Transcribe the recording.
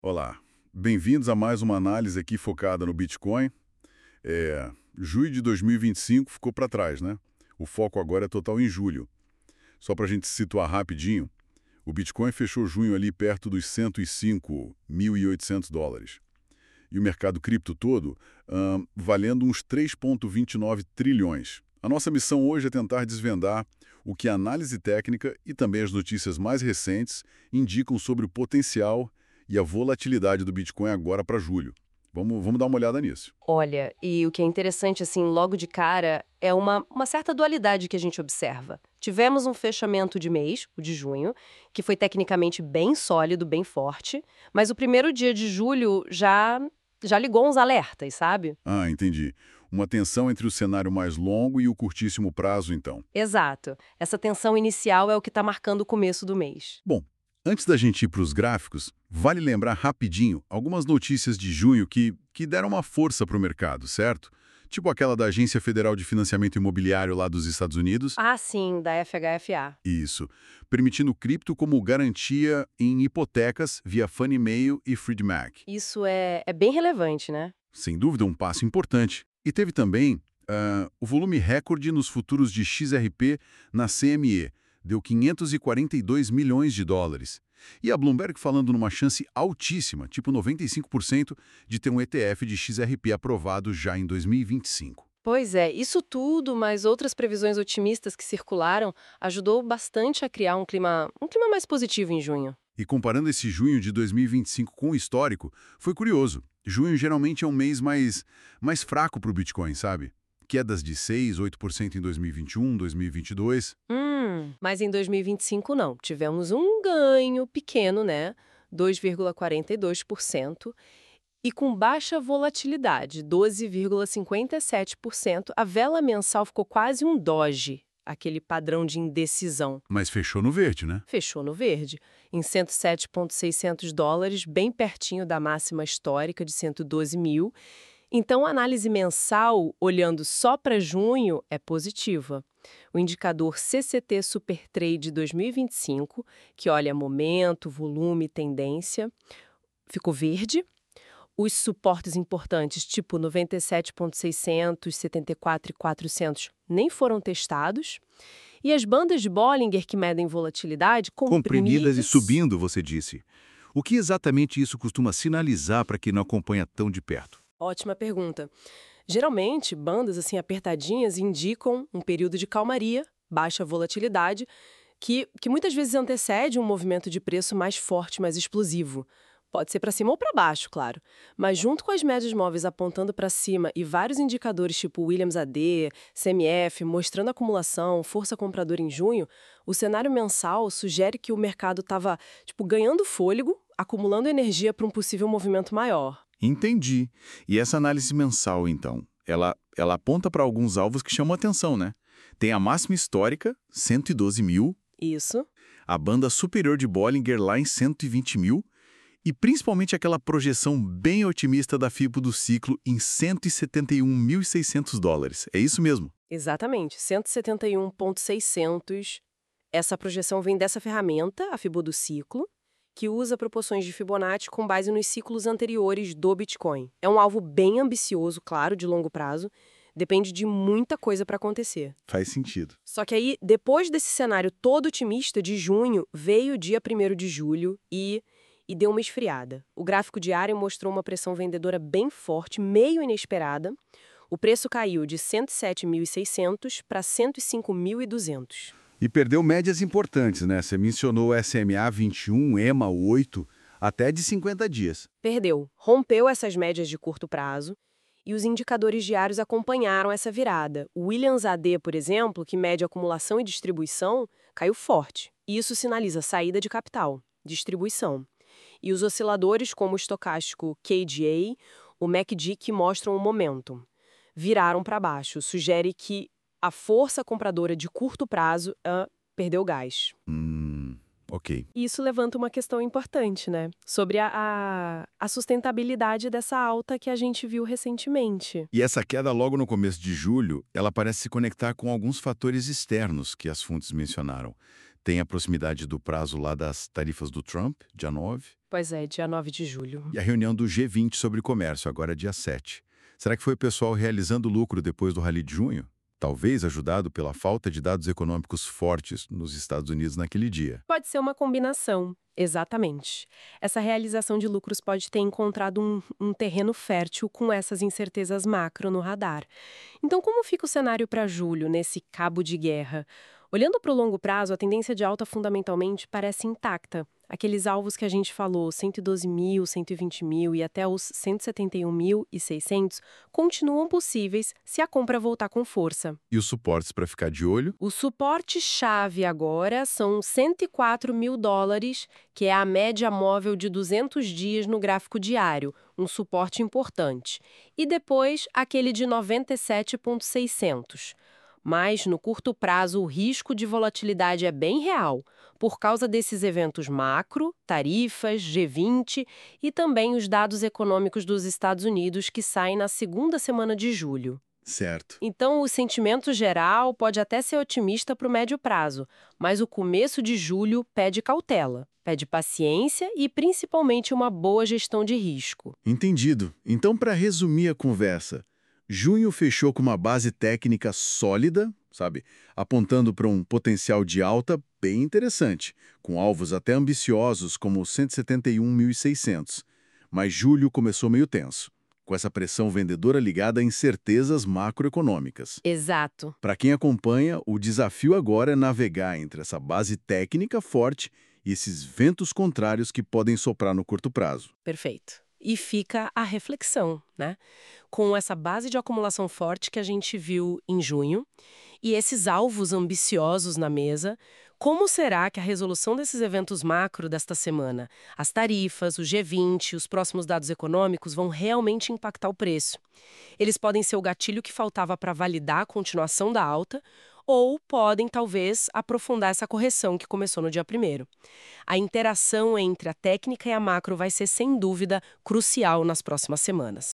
Olá, bem-vindos a mais uma análise aqui focada no Bitcoin. Julho de 2025 ficou para trás, né? O foco agora é total em julho. Só para a gente se situar rapidinho, o Bitcoin fechou junho ali perto dos 105.800 dólares. E o mercado cripto todo valendo uns 3,29 trilhões. A nossa missão hoje é tentar desvendar o que a análise técnica e também as notícias mais recentes indicam sobre o potencial e a volatilidade do Bitcoin agora para julho. Vamos dar uma olhada nisso. Olha, e o que é interessante, assim, logo de cara, é uma certa dualidade que a gente observa. Tivemos um fechamento de mês, o de junho, que foi tecnicamente bem sólido, bem forte, mas o primeiro dia de julho já ligou uns alertas, sabe? Ah, entendi. Uma tensão entre o cenário mais longo e o curtíssimo prazo, então. Exato. Essa tensão inicial é o que está marcando o começo do mês. Bom, antes da gente ir para os gráficos, vale lembrar rapidinho algumas notícias de junho que deram uma força para o mercado, certo? Tipo aquela da Agência Federal de Financiamento Imobiliário lá dos Estados Unidos. Ah, sim, da FHFA. Isso. Permitindo cripto como garantia em hipotecas via Fannie Mae e Freddie Mac. Isso é bem relevante, né? Sem dúvida, um passo importante. E teve também o volume recorde nos futuros de XRP na CME. Deu 542 milhões de dólares. E a Bloomberg falando numa chance altíssima, tipo 95%, de ter um ETF de XRP aprovado já em 2025. Pois é, isso tudo, mais outras previsões otimistas que circularam, ajudou bastante a criar um clima mais positivo em junho. E comparando esse junho de 2025 com o histórico, foi curioso. Junho geralmente é um mês mais fraco para o Bitcoin, sabe? Quedas de 6, 8% em 2021, 2022. Mas em 2025 não. Tivemos um ganho pequeno, né? 2,42%. E com baixa volatilidade, 12,57%, a vela mensal ficou quase um doge, aquele padrão de indecisão. Mas fechou no verde, né? Fechou no verde, em 107,600 dólares, bem pertinho da máxima histórica de 112 mil. Então, a análise mensal, olhando só para junho, é positiva. O indicador CCT Supertrade 2025, que olha momento, volume e tendência, ficou verde. Os suportes importantes, tipo 97.600, 74.400, nem foram testados. E as bandas de Bollinger que medem volatilidade, Comprimidas e comprimidas. subindo, você disse. O que exatamente isso costuma sinalizar para quem não acompanha tão de perto? Ótima pergunta. Geralmente, bandas assim apertadinhas indicam um período de calmaria, baixa volatilidade, que muitas vezes antecede um movimento de preço mais forte, mais explosivo. Pode ser para cima ou para baixo, claro. Mas junto com as médias móveis apontando para cima e vários indicadores tipo Williams AD, CMF, mostrando acumulação, força compradora em junho, o cenário mensal sugere que o mercado estava ganhando fôlego, acumulando energia para um possível movimento maior. Entendi. E essa análise mensal, então, ela aponta para alguns alvos que chamam atenção, né? Tem a máxima histórica, 112 mil, Isso. a banda superior de Bollinger lá em 120 mil, e principalmente aquela projeção bem otimista da FIBO do ciclo em 171.600 dólares. É isso mesmo? Exatamente, 171.600. Essa projeção vem dessa ferramenta, a Fibon do ciclo, que usa proporções de Fibonacci com base nos ciclos anteriores do Bitcoin. É um alvo bem ambicioso, claro, de longo prazo, depende de muita coisa para acontecer. Faz sentido. Só que aí, depois desse cenário todo otimista de junho, veio o dia 1º de julho e deu uma esfriada. O gráfico diário mostrou uma pressão vendedora bem forte, meio inesperada. O preço caiu de 107.600 para 105.200. E perdeu médias importantes, né? Você mencionou o SMA 21, EMA 8, até de 50 dias. Perdeu, rompeu essas médias de curto prazo e os indicadores diários acompanharam essa virada. O Williams AD, por exemplo, que mede acumulação e distribuição, caiu forte. Isso sinaliza saída de capital, distribuição. E os osciladores, como o estocástico KDA, o MACD, que mostram o momentum, viraram para baixo. Sugere que a força compradora de curto prazo perdeu gás. Ok. E isso levanta uma questão importante, né? Sobre a sustentabilidade dessa alta que a gente viu recentemente. E essa queda logo no começo de julho, ela parece se conectar com alguns fatores externos que as fontes mencionaram. Tem a proximidade do prazo lá das tarifas do Trump, dia 9. Pois é, dia 9 de julho. E a reunião do G20 sobre comércio, agora dia 7. Será que foi o pessoal realizando lucro depois do rally de junho? Talvez ajudado pela falta de dados econômicos fortes nos Estados Unidos naquele dia. Pode ser uma combinação, exatamente. Essa realização de lucros pode ter encontrado um terreno fértil com essas incertezas macro no radar. Então, como fica o cenário para julho, nesse cabo de guerra? Olhando para o longo prazo, a tendência de alta fundamentalmente parece intacta. Aqueles alvos que a gente falou, 112 mil, 120 mil e até os 171.600, continuam possíveis se a compra voltar com força. E os suportes para ficar de olho? O suporte-chave agora são 104 mil dólares, que é a média móvel de 200 dias no gráfico diário, um suporte importante. E depois, aquele de 97.600. Mas, no curto prazo, o risco de volatilidade é bem real, por causa desses eventos macro, tarifas, G20 e também os dados econômicos dos Estados Unidos que saem na segunda semana de julho. Certo. Então, o sentimento geral pode até ser otimista para o médio prazo, mas o começo de julho pede cautela, pede paciência e, principalmente, uma boa gestão de risco. Entendido. Então, para resumir a conversa, junho fechou com uma base técnica sólida, sabe? Apontando para um potencial de alta bem interessante, com alvos até ambiciosos como 171.600. Mas julho começou meio tenso, com essa pressão vendedora ligada a incertezas macroeconômicas. Exato. Para quem acompanha, o desafio agora é navegar entre essa base técnica forte e esses ventos contrários que podem soprar no curto prazo. Perfeito. E fica a reflexão, né? Com essa base de acumulação forte que a gente viu em junho e esses alvos ambiciosos na mesa, como será que a resolução desses eventos macro desta semana, as tarifas, o G20, os próximos dados econômicos vão realmente impactar o preço? Eles podem ser o gatilho que faltava para validar a continuação da alta, ou podem, talvez, aprofundar essa correção que começou no dia 1º. A interação entre a técnica e a macro vai ser, sem dúvida, crucial nas próximas semanas.